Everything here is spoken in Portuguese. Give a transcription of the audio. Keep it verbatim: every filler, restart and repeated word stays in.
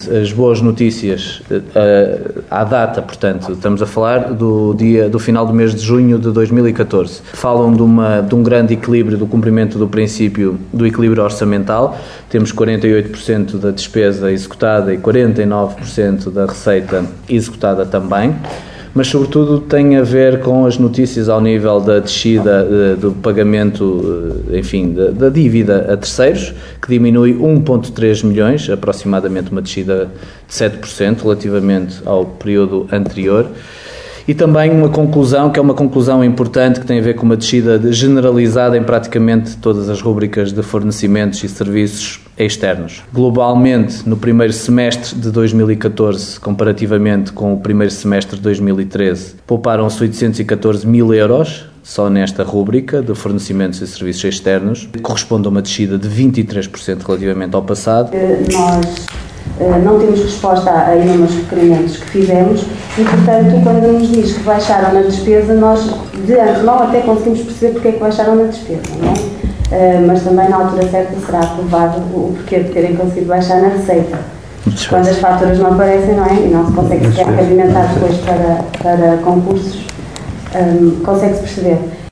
As boas notícias à data, portanto, estamos a falar do, dia, do final do mês de junho de dois mil e catorze. Falam de, uma, de um grande equilíbrio, do cumprimento do princípio do equilíbrio orçamental. Temos quarenta e oito por cento da despesa executada e quarenta e nove por cento da receita executada também. Mas, sobretudo, tem a ver com as notícias ao nível da descida uh, do pagamento, uh, enfim, da, da dívida a terceiros, que diminui um vírgula três milhões, aproximadamente uma descida de sete por cento relativamente ao período anterior. E também uma conclusão, que é uma conclusão importante, que tem a ver com uma descida generalizada em praticamente todas as rúbricas de fornecimentos e serviços externos. Globalmente, no primeiro semestre de dois mil e catorze, comparativamente com o primeiro semestre de dois mil e treze, pouparam-se oitocentos e catorze mil euros, só nesta rúbrica de fornecimentos e serviços externos, corresponde a uma descida de vinte e três por cento relativamente ao passado. Nós não temos resposta a inúmeros requerimentos que fizemos e, portanto, quando nos diz que baixaram na despesa, nós de antemão até conseguimos perceber porque é que baixaram na despesa, não é? Mas também na altura certa será aprovado o porquê de terem conseguido baixar na receita. Quando as faturas não aparecem, não é? E não se consegue sequer alimentar depois para, para concursos, um, consegue-se perceber.